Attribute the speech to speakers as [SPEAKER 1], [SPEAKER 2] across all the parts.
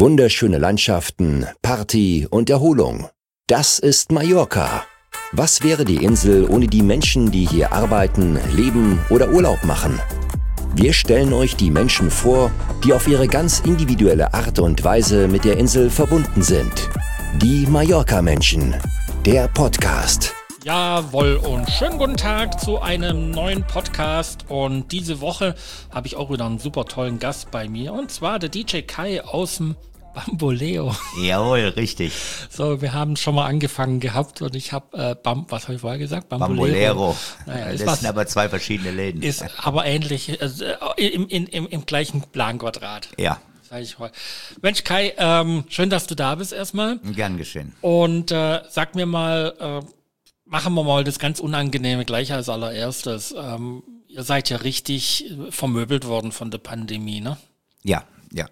[SPEAKER 1] Wunderschöne Landschaften, Party und Erholung. Das ist Mallorca. Was wäre die Insel ohne die Menschen, die hier arbeiten, leben oder Urlaub machen? Wir stellen euch die Menschen vor, die auf ihre ganz individuelle Art und Weise mit der Insel verbunden sind. Die Mallorca-Menschen. Der Podcast.
[SPEAKER 2] Jawohl und schönen guten Tag zu einem neuen Podcast, und diese Woche habe ich auch wieder einen super tollen Gast bei mir, und zwar der DJ Kai aus dem Bamboleo.
[SPEAKER 3] Jawohl, richtig.
[SPEAKER 2] So, wir haben schon mal angefangen gehabt und ich habe, was habe ich vorher gesagt?
[SPEAKER 3] Bamboleo.
[SPEAKER 2] Naja,
[SPEAKER 3] das sind aber zwei verschiedene Läden.
[SPEAKER 2] Ist aber ähnlich, im gleichen Planquadrat.
[SPEAKER 3] Ja.
[SPEAKER 2] Sag ich heute. Mensch Kai, schön, dass du da bist erstmal.
[SPEAKER 3] Gern geschehen.
[SPEAKER 2] Und sag mir mal, machen wir mal das ganz Unangenehme gleich als allererstes. Ihr seid ja richtig vermöbelt worden von der Pandemie, ne?
[SPEAKER 3] Ja,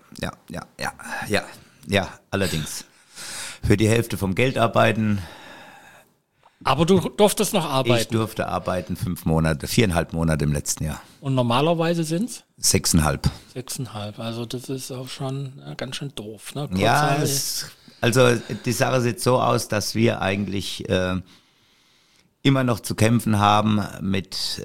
[SPEAKER 3] allerdings. Für die Hälfte vom Geld arbeiten.
[SPEAKER 2] Aber du durftest noch arbeiten.
[SPEAKER 3] Ich durfte arbeiten 4,5 Monate im letzten Jahr.
[SPEAKER 2] Und normalerweise sind's?
[SPEAKER 3] 6,5.
[SPEAKER 2] 6,5, also das ist auch schon ganz schön doof, ne?
[SPEAKER 3] Ja, also die Sache sieht so aus, dass wir eigentlich immer noch zu kämpfen haben mit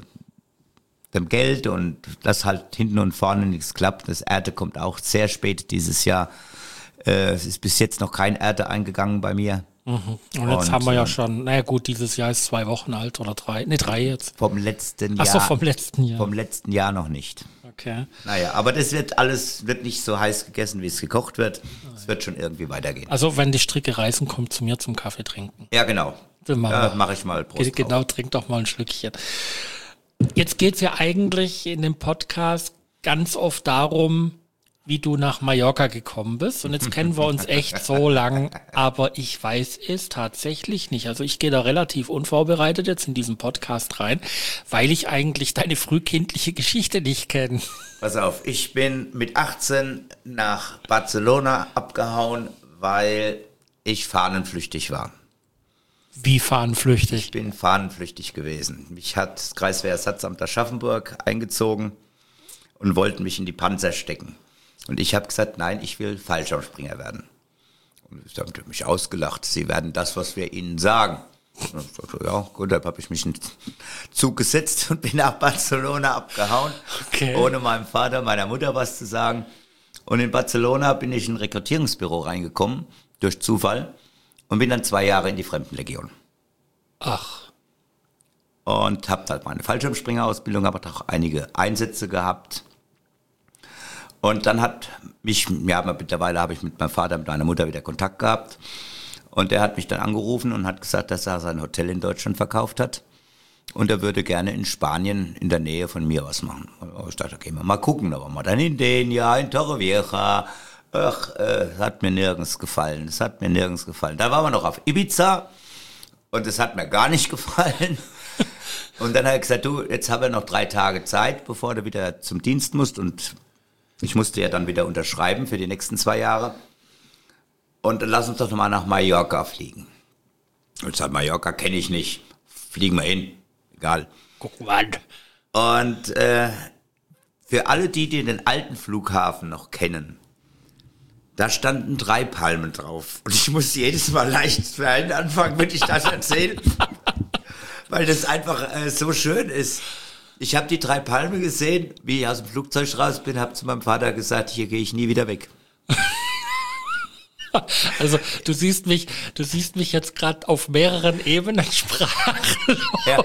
[SPEAKER 3] dem Geld und dass halt hinten und vorne nichts klappt. Das Ernte kommt auch sehr spät dieses Jahr. Es ist bis jetzt noch kein Ernte eingegangen bei mir.
[SPEAKER 2] Mhm. Und jetzt haben wir ja schon, naja gut, dieses Jahr ist 2 Wochen alt oder 3, ne 3 jetzt.
[SPEAKER 3] Vom letzten Jahr.
[SPEAKER 2] Ach so, vom letzten Jahr.
[SPEAKER 3] Vom letzten Jahr noch nicht.
[SPEAKER 2] Okay.
[SPEAKER 3] Naja, aber das wird nicht so heiß gegessen, wie es gekocht wird. Es wird schon irgendwie weitergehen.
[SPEAKER 2] Also wenn die Stricke reißen, kommt zu mir zum Kaffee trinken.
[SPEAKER 3] Ja, genau.
[SPEAKER 2] Da
[SPEAKER 3] mache ich mal Prost
[SPEAKER 2] genau,
[SPEAKER 3] drauf.
[SPEAKER 2] trink doch mal ein Schlückchen. Jetzt geht's ja eigentlich in dem Podcast ganz oft darum, wie du nach Mallorca gekommen bist. Und jetzt kennen wir uns echt so lang, aber ich weiß es tatsächlich nicht. Also ich gehe da relativ unvorbereitet jetzt in diesen Podcast rein, weil ich eigentlich deine frühkindliche Geschichte nicht kenne.
[SPEAKER 3] Pass auf, ich bin mit 18 nach Barcelona abgehauen, weil ich fahnenflüchtig war.
[SPEAKER 2] Wie fahnenflüchtig?
[SPEAKER 3] Ich bin fahnenflüchtig gewesen. Mich hat das Kreiswehrersatzamt Aschaffenburg eingezogen und wollten mich in die Panzer stecken. Und ich habe gesagt, nein, ich will Fallschirmspringer werden. Und sie haben mich ausgelacht. Sie werden das, was wir ihnen sagen. Und ich dachte, ja, gut, dann habe ich mich in den Zug gesetzt und bin nach Barcelona abgehauen,
[SPEAKER 2] okay,
[SPEAKER 3] ohne meinem Vater, meiner Mutter was zu sagen. Und in Barcelona bin ich in ein Rekrutierungsbüro reingekommen, durch Zufall, und bin dann 2 Jahre in die Fremdenlegion.
[SPEAKER 2] Ach.
[SPEAKER 3] Und habe halt meine Fallschirmspringerausbildung, aber auch einige Einsätze gehabt. Und dann mittlerweile habe ich mit meinem Vater, mit meiner Mutter wieder Kontakt gehabt. Und er hat mich dann angerufen und hat gesagt, dass er sein Hotel in Deutschland verkauft hat. Und er würde gerne in Spanien in der Nähe von mir was machen. Und ich dachte, okay, mal gucken. Da waren wir dann in Denia, in Torrevieja. Ach, hat mir nirgends gefallen. Da waren wir noch auf Ibiza. Und es hat mir gar nicht gefallen. Und dann hat er gesagt, du, jetzt haben wir noch 3 Tage Zeit, bevor du wieder zum Dienst musst. Und ich musste ja dann wieder unterschreiben für die nächsten 2 Jahre. Und dann lass uns doch nochmal nach Mallorca fliegen. Und ich sage, Mallorca kenne ich nicht. Fliegen wir hin. Egal.
[SPEAKER 2] Gucken wir an.
[SPEAKER 3] Und für alle die den alten Flughafen noch kennen, da standen 3 Palmen drauf. Und ich muss jedes Mal leicht anfangen, wenn ich das erzähle. Weil das einfach so schön ist. Ich habe die 3 Palmen gesehen, wie ich aus dem Flugzeug raus bin, habe zu meinem Vater gesagt, hier gehe ich nie wieder weg.
[SPEAKER 2] Also du siehst mich jetzt gerade auf mehreren Ebenen sprachlos.
[SPEAKER 3] Ja.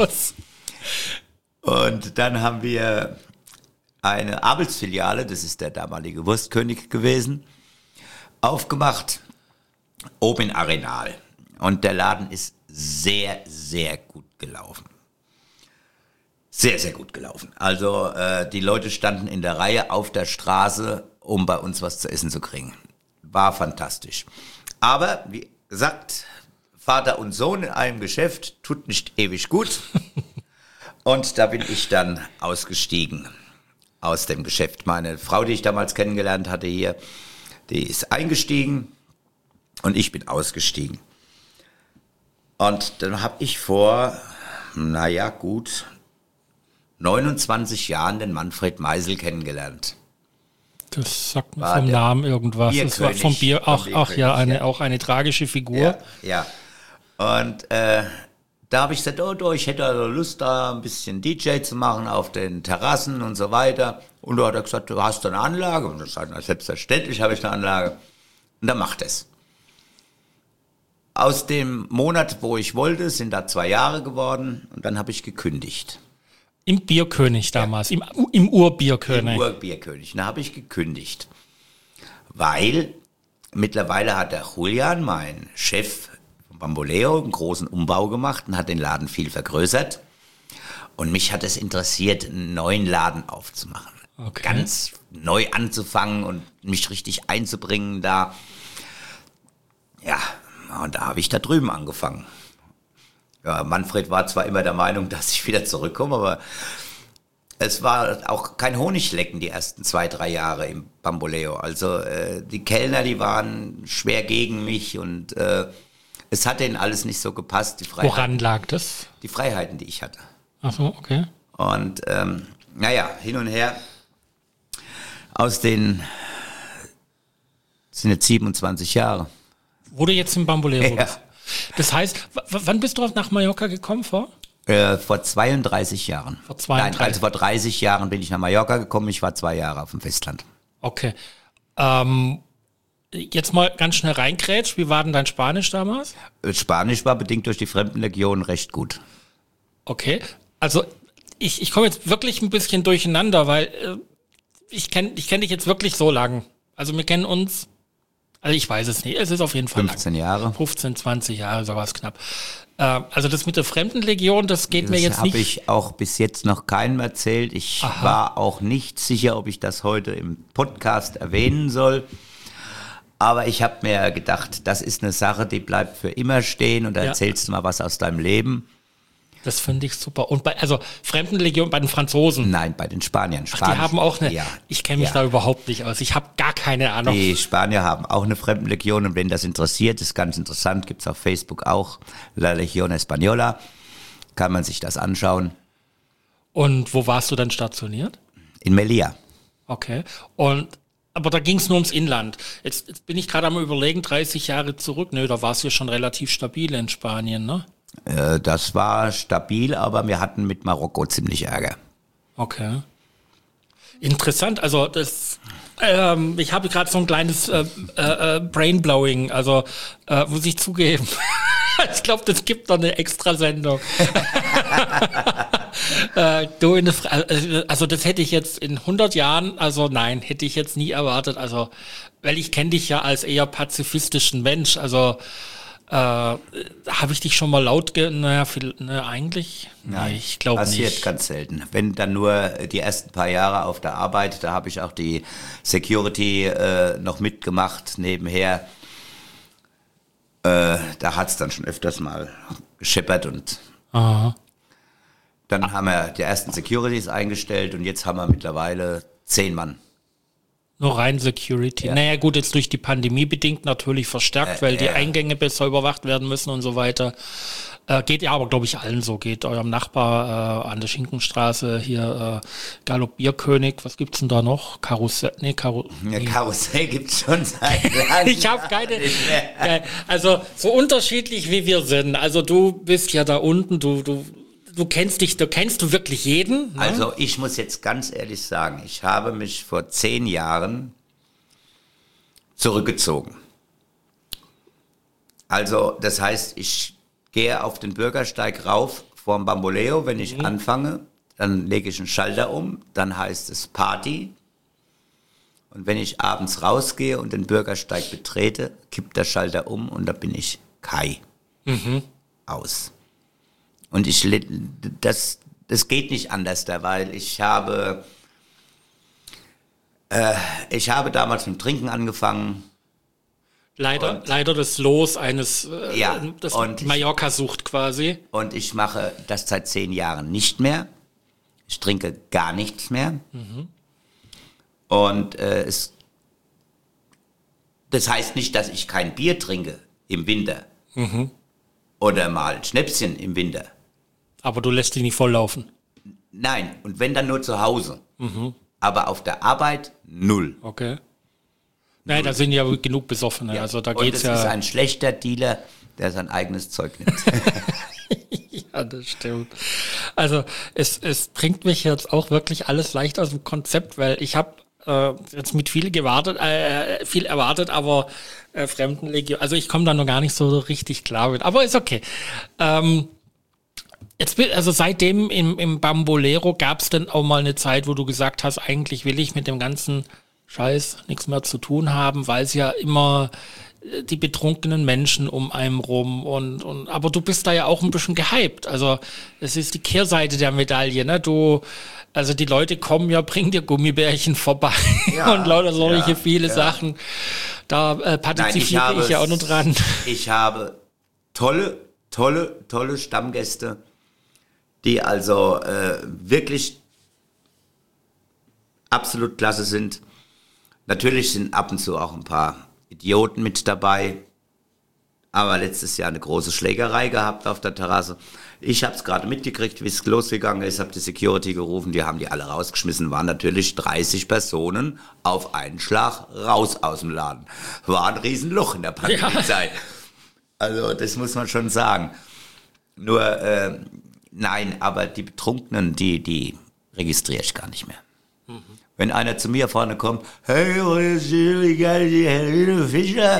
[SPEAKER 3] Und dann haben wir eine Abels-Filiale, das ist der damalige Wurstkönig gewesen, aufgemacht, oben in Arenal. Und der Laden ist sehr, sehr gut gelaufen. Sehr, sehr gut gelaufen. Also die Leute standen in der Reihe auf der Straße, um bei uns was zu essen zu kriegen. War fantastisch. Aber wie gesagt, Vater und Sohn in einem Geschäft tut nicht ewig gut. Und da bin ich dann ausgestiegen aus dem Geschäft. Meine Frau, die ich damals kennengelernt hatte hier, die ist eingestiegen und ich bin ausgestiegen. Und dann habe ich vor, 29 Jahren den Manfred Meisel kennengelernt.
[SPEAKER 2] Das sagt mir vom Namen irgendwas. Das war vom Bier, auch eine tragische Figur.
[SPEAKER 3] Ja. Und da habe ich gesagt, ich hätte also Lust, da ein bisschen DJ zu machen auf den Terrassen und so weiter. Und da hat er gesagt, du hast eine Anlage. Und das sagt er, selbstverständlich habe ich eine Anlage. Und dann macht es. Aus dem Monat, wo ich wollte, sind da 2 Jahre geworden. Und dann habe ich gekündigt.
[SPEAKER 2] Im Bierkönig damals, im Urbierkönig.
[SPEAKER 3] Im Urbierkönig. Da habe ich gekündigt. Weil mittlerweile hat der Julian, mein Chef von Bamboleo, einen großen Umbau gemacht und hat den Laden viel vergrößert. Und mich hat es interessiert, einen neuen Laden aufzumachen.
[SPEAKER 2] Okay.
[SPEAKER 3] Ganz neu anzufangen und mich richtig einzubringen da. Ja, und da habe ich da drüben angefangen. Ja, Manfred war zwar immer der Meinung, dass ich wieder zurückkomme, aber es war auch kein Honiglecken die ersten 2, 3 Jahre im Bamboleo. Also die Kellner, die waren schwer gegen mich und es hat denen alles nicht so gepasst.
[SPEAKER 2] Woran lag das?
[SPEAKER 3] Die Freiheiten, die ich hatte.
[SPEAKER 2] Ach so, okay.
[SPEAKER 3] Und hin und her. Aus den sind jetzt 27 Jahre.
[SPEAKER 2] Wo du jetzt im Bamboleo bist.
[SPEAKER 3] Ja.
[SPEAKER 2] Das heißt, wann bist du nach Mallorca gekommen vor?
[SPEAKER 3] Vor 32 Jahren.
[SPEAKER 2] Vor 32?
[SPEAKER 3] Nein, also vor 30 Jahren bin ich nach Mallorca gekommen. Ich war 2 Jahre auf dem Festland.
[SPEAKER 2] Okay. Jetzt mal ganz schnell reingrätsch. Wie war denn dein Spanisch damals?
[SPEAKER 3] Spanisch war bedingt durch die Fremdenlegion recht gut.
[SPEAKER 2] Okay. Also ich komme jetzt wirklich ein bisschen durcheinander, weil ich kenn dich jetzt wirklich so lang. Also wir kennen uns, also ich weiß es nicht, es ist auf jeden Fall
[SPEAKER 3] 15 Jahre.
[SPEAKER 2] 15, 20 Jahre, sowas knapp. Also das mit der Fremdenlegion, das geht mir jetzt nicht.
[SPEAKER 3] Das habe ich auch bis jetzt noch keinem erzählt. Ich war auch nicht sicher, ob ich das heute im Podcast erwähnen soll. Aber ich habe mir gedacht, das ist eine Sache, die bleibt für immer stehen und da erzählst du mal was aus deinem Leben.
[SPEAKER 2] Das finde ich super. Und also Fremdenlegion bei den Franzosen?
[SPEAKER 3] Nein, bei den Spaniern.
[SPEAKER 2] Ach, die haben auch eine, ich kenne mich da überhaupt nicht aus. Ich habe gar keine Ahnung.
[SPEAKER 3] Die Spanier haben auch eine Fremdenlegion und wenn das interessiert, ist ganz interessant, gibt's auf Facebook auch, La Legión Española, kann man sich das anschauen.
[SPEAKER 2] Und wo warst du dann stationiert?
[SPEAKER 3] In Melilla.
[SPEAKER 2] Okay. Aber da ging es nur ums Inland. Jetzt bin ich gerade am Überlegen, 30 Jahre zurück. Nö, da war es ja schon relativ stabil in Spanien, ne?
[SPEAKER 3] Das war stabil, aber wir hatten mit Marokko ziemlich Ärger.
[SPEAKER 2] Okay. Interessant, also das, ich habe gerade so ein kleines Brainblowing, also muss ich zugeben. Ich glaube, das gibt noch eine Extrasendung. Also das hätte ich jetzt in 100 Jahren, also nein, hätte ich jetzt nie erwartet, also weil ich kenne dich ja als eher pazifistischen Mensch, also habe ich dich schon mal laut eigentlich?
[SPEAKER 3] Nein,
[SPEAKER 2] ich glaube nicht.
[SPEAKER 3] Passiert ganz selten. Wenn dann nur die ersten paar Jahre auf der Arbeit, da habe ich auch die Security noch mitgemacht nebenher. Da hat es dann schon öfters mal gescheppert und dann haben wir die ersten Securities eingestellt und jetzt haben wir mittlerweile 10 Mann.
[SPEAKER 2] Nur rein Security. Ja. Naja gut, jetzt durch die Pandemie bedingt natürlich verstärkt, weil die Eingänge besser überwacht werden müssen und so weiter. Geht ja aber, glaube ich, allen so. Geht eurem Nachbar an der Schinkenstraße hier Galoppierkönig, was gibt's denn da noch? Karussell?
[SPEAKER 3] Karussell gibt's schon seit langem.
[SPEAKER 2] Ich habe keine. Also so unterschiedlich wie wir sind. Also du bist ja da unten, du kennst du wirklich jeden? Ne?
[SPEAKER 3] Also ich muss jetzt ganz ehrlich sagen, ich habe mich vor 10 Jahren zurückgezogen. Also das heißt, ich gehe auf den Bürgersteig rauf vorm Bamboleo, wenn ich anfange, dann lege ich einen Schalter um, dann heißt es Party. Und wenn ich abends rausgehe und den Bürgersteig betrete, kippt der Schalter um und da bin ich Kai. Aus. Und das geht nicht anders da, weil ich habe damals mit dem Trinken angefangen.
[SPEAKER 2] Leider das Los eines, das Mallorca sucht quasi.
[SPEAKER 3] Und ich mache das seit 10 Jahren nicht mehr. Ich trinke gar nichts mehr. Und das heißt nicht, dass ich kein Bier trinke im Winter. Oder mal Schnäpschen im Winter.
[SPEAKER 2] Aber du lässt dich nicht volllaufen?
[SPEAKER 3] Nein, und wenn dann nur zu Hause. aber auf der Arbeit 0.
[SPEAKER 2] Okay. Nein, da sind ja genug Besoffene,
[SPEAKER 3] Ja.
[SPEAKER 2] also da
[SPEAKER 3] Und
[SPEAKER 2] geht's
[SPEAKER 3] es
[SPEAKER 2] ja.
[SPEAKER 3] ist ein schlechter Dealer, der sein eigenes Zeug nimmt.
[SPEAKER 2] Ja, das stimmt. Also es bringt mich jetzt auch wirklich alles leicht aus dem Konzept, weil ich habe jetzt mit viel erwartet, aber Fremdenlegion, also ich komme da noch gar nicht so richtig klar mit, aber ist okay. Also seitdem im Bambolero gab es denn auch mal eine Zeit, wo du gesagt hast, eigentlich will ich mit dem ganzen Scheiß nichts mehr zu tun haben, weil es ja immer die betrunkenen Menschen um einen rum und aber du bist da ja auch ein bisschen gehypt. Also es ist die Kehrseite der Medaille, ne? Also die Leute kommen ja, bringen dir Gummibärchen vorbei und lauter solche viele Sachen. Da partizipiere ich ja auch noch dran.
[SPEAKER 3] Ich habe tolle Stammgäste, die also wirklich absolut klasse sind. Natürlich sind ab und zu auch ein paar Idioten mit dabei, aber letztes Jahr eine große Schlägerei gehabt auf der Terrasse. Ich habe es gerade mitgekriegt, wie es losgegangen ist, habe die Security gerufen, die haben die alle rausgeschmissen, waren natürlich 30 Personen auf einen Schlag raus aus dem Laden. War ein Riesenloch in der Pandemiezeit. Ja. Also das muss man schon sagen. Nur, nein, aber die Betrunkenen, die registriere ich gar nicht mehr. Mhm. Wenn einer zu mir vorne kommt, hey, wie geil die Helene Fischer.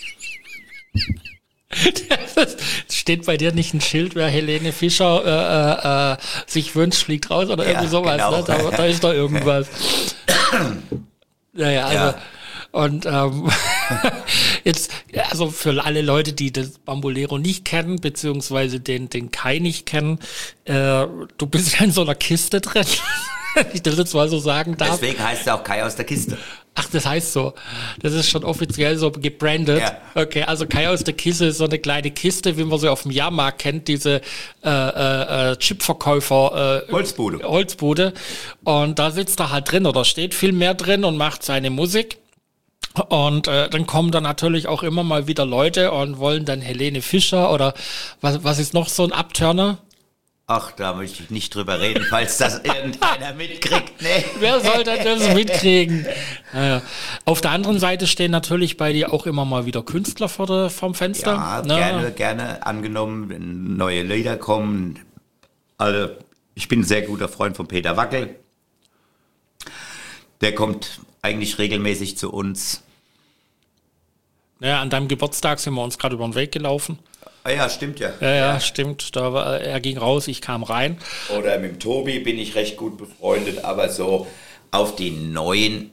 [SPEAKER 2] Steht bei dir nicht ein Schild, wer Helene Fischer sich wünscht, fliegt raus oder irgendwie sowas, genau. Ne? Da ist doch irgendwas. Naja, also, ja. Und jetzt, also für alle Leute, die das Bambolero nicht kennen, beziehungsweise den Kai nicht kennen, du bist ja in so einer Kiste drin. Ich das jetzt mal so sagen darf.
[SPEAKER 3] Deswegen heißt er auch Kai aus der Kiste.
[SPEAKER 2] Ach, das heißt so. Das ist schon offiziell so gebrandet. Ja. Okay, also Kai aus der Kiste ist so eine kleine Kiste, wie man sie auf dem Jahrmarkt kennt, diese Chipverkäufer Holzbude. Und da sitzt er halt drin oder steht viel mehr drin und macht seine Musik. Und dann kommen da natürlich auch immer mal wieder Leute und wollen dann Helene Fischer oder was ist noch so ein Abturner?
[SPEAKER 3] Ach, da möchte ich nicht drüber reden, falls das irgendeiner mitkriegt. Nee.
[SPEAKER 2] Wer soll denn das mitkriegen? Naja. Auf der anderen Seite stehen natürlich bei dir auch immer mal wieder Künstler vorm Fenster.
[SPEAKER 3] Ja, gerne angenommen, wenn neue Lieder kommen. Also, ich bin ein sehr guter Freund von Peter Wackel. Der kommt eigentlich regelmäßig zu uns.
[SPEAKER 2] Ja, an deinem Geburtstag sind wir uns gerade über den Weg gelaufen.
[SPEAKER 3] Ah ja, stimmt ja.
[SPEAKER 2] Ja, stimmt. Er ging raus, ich kam rein.
[SPEAKER 3] Oder mit dem Tobi bin ich recht gut befreundet, aber so auf die neuen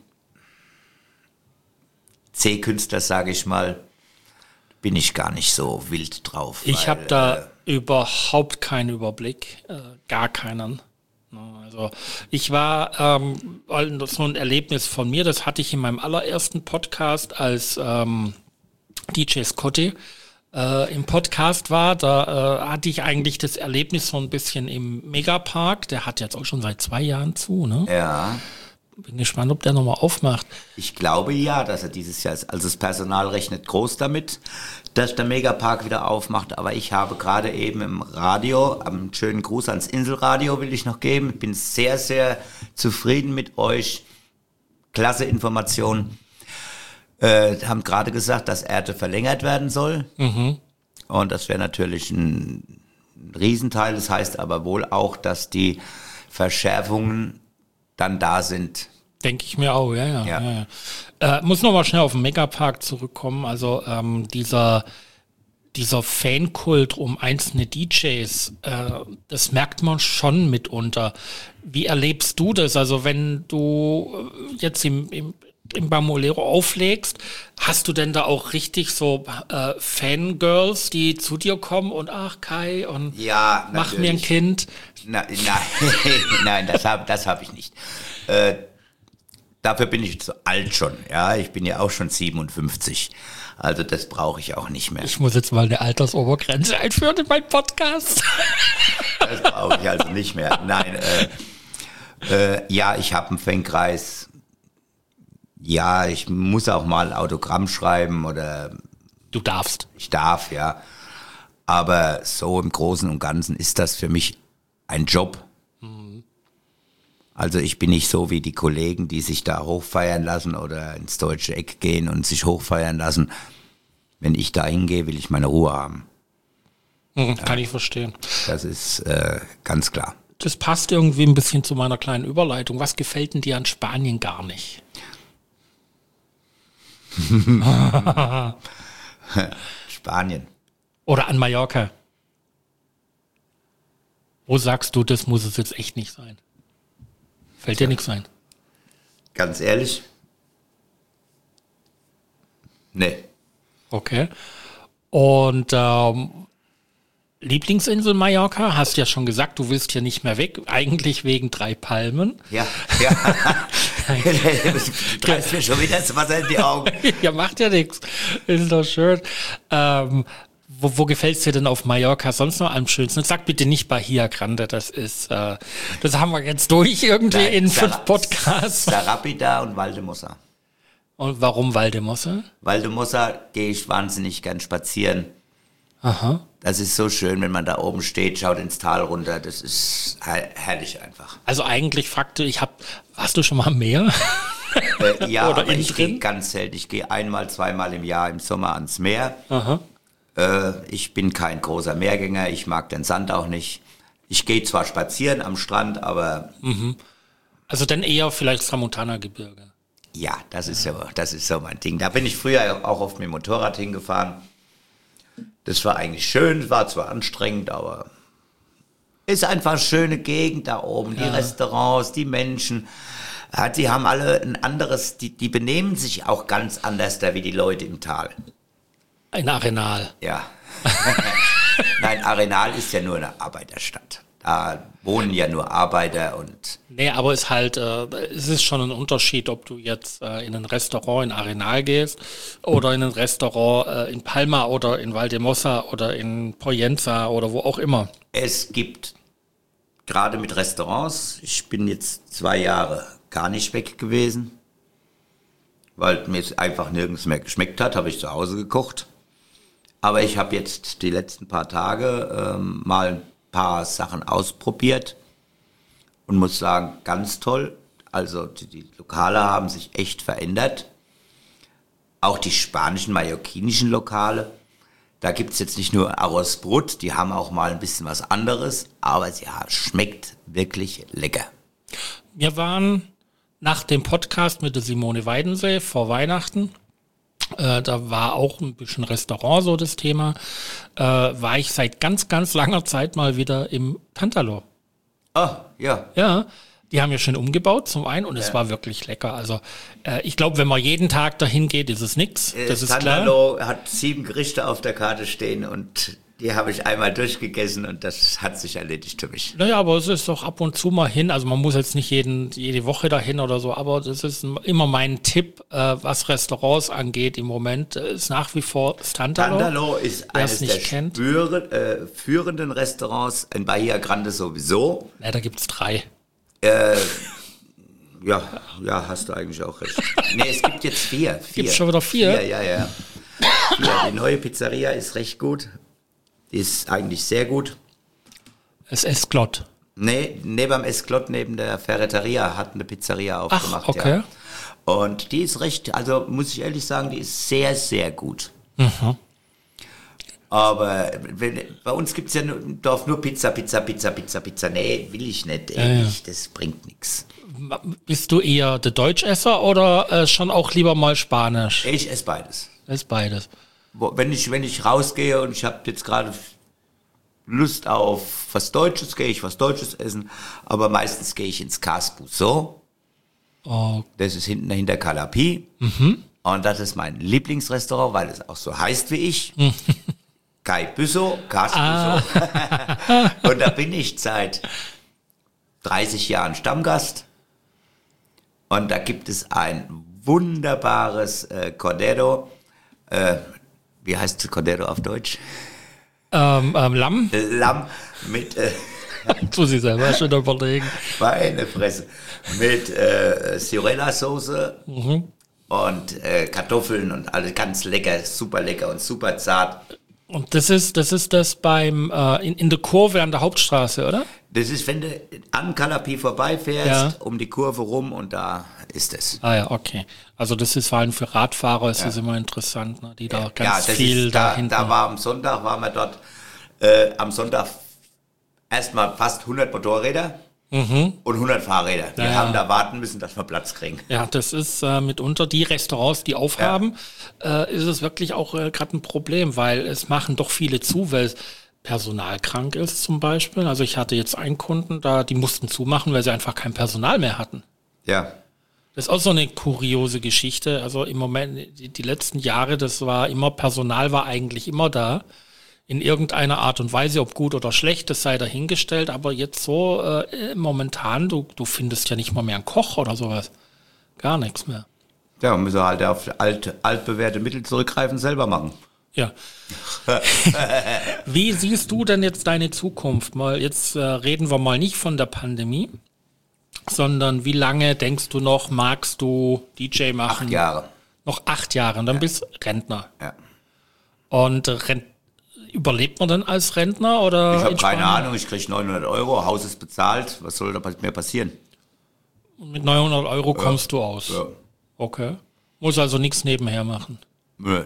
[SPEAKER 3] C-Künstler, sage ich mal, bin ich gar nicht so wild drauf.
[SPEAKER 2] Ich habe da überhaupt keinen Überblick, gar keinen. Also ich war, so ein Erlebnis von mir, das hatte ich in meinem allerersten Podcast als DJ Scotty im Podcast war, da hatte ich eigentlich das Erlebnis so ein bisschen im Megapark, der hat jetzt auch schon seit 2 Jahren zu, ne?
[SPEAKER 3] Ja.
[SPEAKER 2] Bin gespannt, ob der nochmal aufmacht.
[SPEAKER 3] Ich glaube ja, dass er dieses Jahr, also das Personal rechnet groß damit, dass der Megapark wieder aufmacht, aber ich habe gerade eben im Radio, einen schönen Gruß ans Inselradio will ich noch geben, ich bin sehr, sehr zufrieden mit euch, klasse Informationen. Haben gerade gesagt, dass Erde verlängert werden soll. Mhm. Und das wäre natürlich ein Riesenteil. Das heißt aber wohl auch, dass die Verschärfungen dann da sind.
[SPEAKER 2] Denke ich mir auch, ja. Muss nochmal schnell auf den Megapark zurückkommen. Also dieser Fankult um einzelne DJs, das merkt man schon mitunter. Wie erlebst du das? Also wenn du jetzt im Bambolero auflegst, hast du denn da auch richtig so Fangirls, die zu dir kommen und ach Kai und
[SPEAKER 3] ja,
[SPEAKER 2] mach mir ein Kind?
[SPEAKER 3] Nein, das hab ich nicht. Dafür bin ich zu alt schon. Ja, ich bin ja auch schon 57. Also das brauche ich auch nicht mehr.
[SPEAKER 2] Ich muss jetzt mal eine Altersobergrenze einführen in meinen Podcast.
[SPEAKER 3] Das brauche ich also nicht mehr. Nein, ja, ich habe einen Fankreis. Ja, ich muss auch mal Autogramm schreiben oder...
[SPEAKER 2] Du darfst.
[SPEAKER 3] Ich darf, ja. Aber so im Großen und Ganzen ist das für mich ein Job. Mhm. Also ich bin nicht so wie die Kollegen, die sich da hochfeiern lassen oder ins deutsche Eck gehen und sich hochfeiern lassen. Wenn ich da hingehe, will ich meine Ruhe haben.
[SPEAKER 2] Kann ich verstehen.
[SPEAKER 3] Das ist ganz klar.
[SPEAKER 2] Das passt irgendwie ein bisschen zu meiner kleinen Überleitung. Was gefällt denn dir an Spanien gar nicht?
[SPEAKER 3] Spanien.
[SPEAKER 2] Oder an Mallorca? Wo sagst du, das muss es jetzt echt nicht sein? Fällt dir nichts ein?
[SPEAKER 3] Ganz ehrlich? Nee.
[SPEAKER 2] Okay. Und Lieblingsinsel Mallorca? Hast ja schon gesagt, du willst hier nicht mehr weg. Eigentlich wegen 3 Palmen.
[SPEAKER 3] Ja. Du treibst mir schon wieder das Wasser in die Augen.
[SPEAKER 2] Ja, macht ja nichts. Ist doch schön. Wo gefällt es dir denn auf Mallorca sonst noch am schönsten? Sag bitte nicht Bahia Grande, das haben wir jetzt durch irgendwie. Nein, in 5 Podcasts.
[SPEAKER 3] Sarapita und Valdemossa.
[SPEAKER 2] Und warum Valdemossa?
[SPEAKER 3] Valdemossa gehe ich wahnsinnig gern spazieren.
[SPEAKER 2] Aha.
[SPEAKER 3] Das ist so schön, wenn man da oben steht, schaut ins Tal runter. Das ist herrlich einfach.
[SPEAKER 2] Also eigentlich warst du schon mal am Meer?
[SPEAKER 3] Ja, aber ich gehe ganz selten. Ich gehe 1-, 2-mal im Jahr im Sommer ans Meer.
[SPEAKER 2] Aha.
[SPEAKER 3] Ich bin kein großer Meergänger. Ich mag den Sand auch nicht. Ich gehe zwar spazieren am Strand, aber...
[SPEAKER 2] Also dann eher vielleicht Tramontana-Gebirge.
[SPEAKER 3] Ja, das ist so mein Ding. Da bin ich früher auch oft mit dem Motorrad hingefahren. Das war eigentlich schön, war zwar anstrengend, aber ist einfach eine schöne Gegend da oben. Die Restaurants, die Menschen, die haben alle ein anderes, die benehmen sich auch ganz anders da wie die Leute im Tal.
[SPEAKER 2] In Arenal.
[SPEAKER 3] Ja. Nein, Arenal ist ja nur eine Arbeiterstadt. Da wohnen ja nur Arbeiter und...
[SPEAKER 2] Nee, aber es ist schon ein Unterschied, ob du jetzt in ein Restaurant in Arenal gehst oder in ein Restaurant in Palma oder in Valdemossa oder in Poyenza oder wo auch immer.
[SPEAKER 3] Es gibt, gerade mit Restaurants, ich bin jetzt 2 Jahre gar nicht weg gewesen, weil mir es einfach nirgends mehr geschmeckt hat, habe ich zu Hause gekocht. Aber ich habe jetzt die letzten paar Tage mal ein paar Sachen ausprobiert und muss sagen, ganz toll. Also die Lokale haben sich echt verändert. Auch die spanischen, mallorquinischen Lokale. Da gibt es jetzt nicht nur Arroz Brut, die haben auch mal ein bisschen was anderes, aber schmeckt wirklich lecker.
[SPEAKER 2] Wir waren nach dem Podcast mit der Simone Weidensee vor Weihnachten, da war auch ein bisschen Restaurant so das Thema, war ich seit ganz, ganz langer Zeit mal wieder im Tantalo.
[SPEAKER 3] Ah, ja.
[SPEAKER 2] Ja, die haben ja schön umgebaut zum einen und es war wirklich lecker. Also ich glaube, wenn man jeden Tag dahin geht, ist es nix. Das ist
[SPEAKER 3] Tantalo hat 7 Gerichte auf der Karte stehen und die habe ich einmal durchgegessen und das hat sich erledigt für mich.
[SPEAKER 2] Naja, aber es ist doch ab und zu mal hin. Also man muss jetzt nicht jede Woche dahin oder so, aber das ist immer mein Tipp, was Restaurants angeht im Moment, ist nach wie vor das Tantalo.
[SPEAKER 3] Tantalo ist eines der führenden Restaurants in Bahia Grande sowieso.
[SPEAKER 2] Ja, da gibt's 3.
[SPEAKER 3] Ja, hast du eigentlich auch recht. Nee, es gibt jetzt 4.
[SPEAKER 2] Gibt's schon wieder 4?
[SPEAKER 3] Ja. Die neue Pizzeria ist recht gut. Die ist eigentlich sehr gut.
[SPEAKER 2] Das Esclot.
[SPEAKER 3] Nee, beim Esclot, neben der Ferreteria, hat eine Pizzeria aufgemacht.
[SPEAKER 2] Ach, okay.
[SPEAKER 3] Ja. Und die ist also muss ich ehrlich sagen, die ist sehr, sehr gut.
[SPEAKER 2] Mhm.
[SPEAKER 3] Aber bei uns gibt es ja im Dorf nur Pizza. Nee, will ich nicht. Das bringt nichts.
[SPEAKER 2] Bist du eher der Deutschesser oder schon auch lieber mal Spanisch?
[SPEAKER 3] Ich esse beides.
[SPEAKER 2] Ist beides.
[SPEAKER 3] Wenn ich rausgehe und ich habe jetzt gerade Lust auf was Deutsches, gehe ich was Deutsches essen. Aber meistens gehe ich ins Casbuso.
[SPEAKER 2] Oh.
[SPEAKER 3] Das ist hinter Calapi.
[SPEAKER 2] Mhm.
[SPEAKER 3] Und das ist mein Lieblingsrestaurant, weil es auch so heißt wie ich. Kai Büsso, Casbuso. Und da bin ich seit 30 Jahren Stammgast. Und da gibt es ein wunderbares Cordero. Wie heißt Cordero auf Deutsch?
[SPEAKER 2] Lamm?
[SPEAKER 3] Lamm mit...
[SPEAKER 2] Muss ich selber schon überlegen.
[SPEAKER 3] Meine Fresse. Mit Sirena-Soße und Kartoffeln und alles ganz lecker, super lecker und super zart.
[SPEAKER 2] Und das ist das beim in der Kurve an der Hauptstraße, oder?
[SPEAKER 3] Das ist, wenn du an Kalapi vorbeifährst, um die Kurve rum und da ist es.
[SPEAKER 2] Ah ja, okay. Also das ist vor allem für Radfahrer, ist das immer interessant, ne? Die da ganz viel dahinter.
[SPEAKER 3] Da war am Sonntag, waren wir dort am Sonntag erstmal fast 100 Motorräder und 100 Fahrräder. Die haben da warten müssen, dass wir Platz kriegen. Ja,
[SPEAKER 2] das ist mitunter die Restaurants, die aufhaben, ist es wirklich auch gerade ein Problem, weil es machen doch viele zu, weil Personal krank ist zum Beispiel. Also ich hatte jetzt einen Kunden, die mussten zumachen, weil sie einfach kein Personal mehr hatten.
[SPEAKER 3] Ja.
[SPEAKER 2] Das ist auch so eine kuriose Geschichte. Also im Moment, die letzten Jahre, Personal war eigentlich immer da. In irgendeiner Art und Weise, ob gut oder schlecht, das sei dahingestellt. Aber jetzt so momentan, du findest ja nicht mal mehr einen Koch oder sowas. Gar nichts mehr.
[SPEAKER 3] Ja, man muss halt auf altbewährte Mittel zurückgreifen, selber machen.
[SPEAKER 2] Ja. Wie siehst du denn jetzt deine Zukunft? Jetzt reden wir mal nicht von der Pandemie, sondern wie lange denkst du noch, magst du DJ machen?
[SPEAKER 3] 8 Jahre.
[SPEAKER 2] Noch 8 Jahre und dann bist du Rentner.
[SPEAKER 3] Ja.
[SPEAKER 2] Und überlebt man dann als Rentner? Oder
[SPEAKER 3] ich habe keine Ahnung, ich kriege 900 Euro, Haus ist bezahlt, was soll da mehr passieren?
[SPEAKER 2] Und mit 900 Euro kommst du aus? Ja. Okay. Muss also nichts nebenher machen?
[SPEAKER 3] Nee.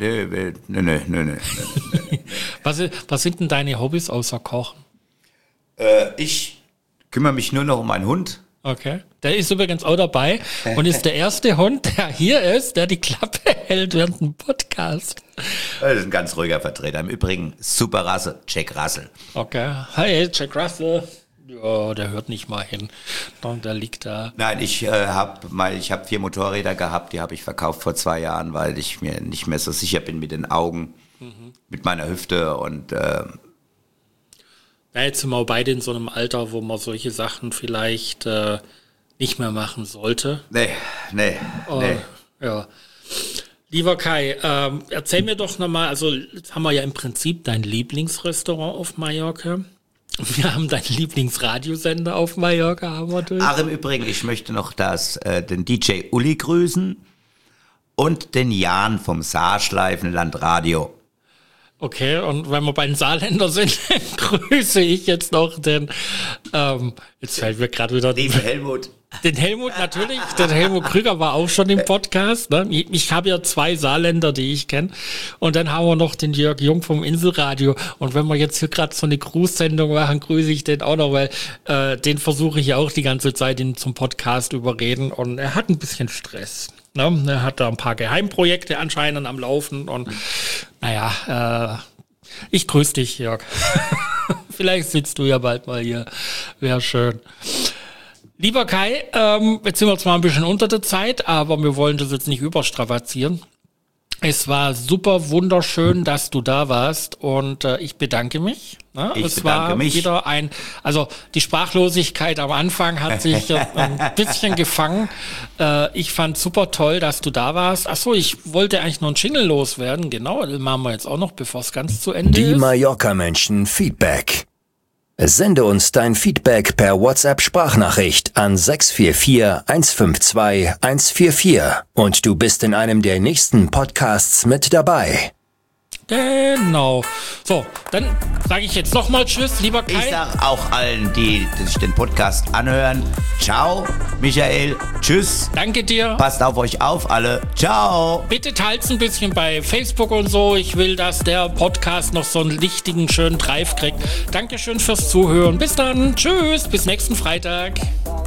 [SPEAKER 2] Was sind denn deine Hobbys außer Kochen?
[SPEAKER 3] Ich kümmere mich nur noch um meinen Hund.
[SPEAKER 2] Okay. Der ist übrigens auch dabei und ist der erste Hund, der hier ist, der die Klappe hält während dem Podcast.
[SPEAKER 3] Das ist ein ganz ruhiger Vertreter. Im Übrigen super Rasse, Jack Russell.
[SPEAKER 2] Okay. Hi, Jack Russell. Ja, der hört nicht mal hin. Der liegt da.
[SPEAKER 3] Nein, ich habe 4 Motorräder gehabt, die habe ich verkauft vor 2 Jahren, weil ich mir nicht mehr so sicher bin mit den Augen, mit meiner Hüfte und
[SPEAKER 2] jetzt sind wir beide in so einem Alter, wo man solche Sachen vielleicht nicht mehr machen sollte.
[SPEAKER 3] Nee.
[SPEAKER 2] Ja. Lieber Kai, erzähl mir doch nochmal, also jetzt haben wir ja im Prinzip dein Lieblingsrestaurant auf Mallorca. Wir haben deinen Lieblingsradiosender auf Mallorca, haben wir durch.
[SPEAKER 3] Ach, im Übrigen, ich möchte noch den DJ Uli grüßen und den Jan vom Saarschleifenland Radio.
[SPEAKER 2] Okay, und wenn wir bei den Saarländern sind, grüße ich jetzt noch den, jetzt fällt mir gerade wieder...
[SPEAKER 3] Den Helmut.
[SPEAKER 2] Den Helmut natürlich, der Helmut Krüger war auch schon im Podcast. Ne? Ich habe ja 2 Saarländer, die ich kenne. Und dann haben wir noch den Jörg Jung vom Inselradio. Und wenn wir jetzt hier gerade so eine Grußsendung machen, grüße ich den auch noch, weil den versuche ich ja auch die ganze Zeit zum Podcast überreden. Und er hat ein bisschen Stress. Ne? Er hat da ein paar Geheimprojekte anscheinend am Laufen. Und ich grüße dich, Jörg. Vielleicht sitzt du ja bald mal hier. Wäre schön. Lieber Kai, jetzt sind wir zwar ein bisschen unter der Zeit, aber wir wollen das jetzt nicht überstrapazieren. Es war super wunderschön, dass du da warst und ich bedanke mich. Ne? Es war wieder also die Sprachlosigkeit am Anfang hat sich ein bisschen gefangen. Ich fand super toll, dass du da warst. Achso, ich wollte eigentlich noch einen Jingle loswerden. Genau, das machen wir jetzt auch noch, bevor es ganz zu Ende ist.
[SPEAKER 1] Die Mallorca-Menschen Feedback. Sende uns dein Feedback per WhatsApp-Sprachnachricht an 644 152 144 und du bist in einem der nächsten Podcasts mit dabei.
[SPEAKER 2] Genau. So, dann sage ich jetzt nochmal Tschüss, lieber Kai.
[SPEAKER 3] Ich sage auch allen, die sich den Podcast anhören, ciao, Michael, tschüss.
[SPEAKER 2] Danke dir.
[SPEAKER 3] Passt auf euch auf, alle. Ciao.
[SPEAKER 2] Bitte teilt's ein bisschen bei Facebook und so. Ich will, dass der Podcast noch so einen richtigen, schönen Drive kriegt. Dankeschön fürs Zuhören. Bis dann. Tschüss. Bis nächsten Freitag.